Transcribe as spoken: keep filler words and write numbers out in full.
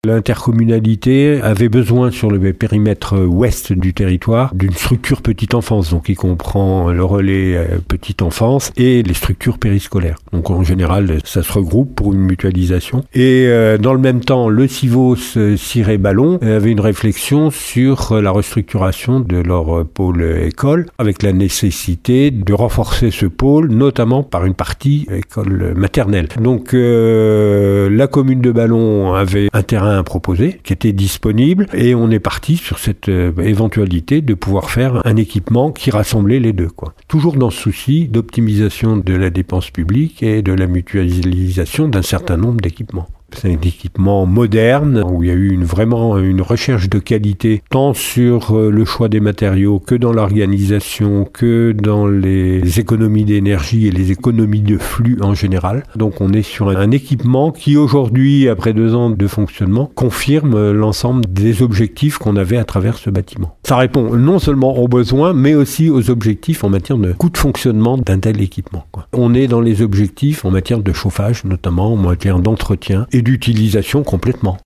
L'intercommunalité avait besoin sur le périmètre ouest du territoire d'une structure petite enfance, donc qui comprend le relais euh, petite enfance et les structures périscolaires. Donc en général, ça se regroupe pour une mutualisation. Et euh, dans le même temps, le CIVOS euh, Ciré-Ballon avait une réflexion sur euh, la restructuration de leur euh, pôle euh, école, avec la nécessité de renforcer ce pôle, notamment par une partie école maternelle. Donc euh, la commune de Ballon avait un terrain à proposer, qui était disponible, et on est parti sur cette euh, éventualité de pouvoir faire un équipement qui rassemblait les deux, quoi. Toujours dans ce souci d'optimisation de la dépense publique et de la mutualisation d'un certain nombre d'équipements. C'est un équipement moderne où il y a eu une, vraiment une recherche de qualité tant sur le choix des matériaux que dans l'organisation, que dans les économies d'énergie et les économies de flux en général. Donc on est sur un équipement qui aujourd'hui, après deux ans de fonctionnement, confirme l'ensemble des objectifs qu'on avait à travers ce bâtiment. Ça répond non seulement aux besoins, mais aussi aux objectifs en matière de coût de fonctionnement d'un tel équipement, quoi. On est dans les objectifs en matière de chauffage, notamment en matière d'entretien et d'utilisation complètement.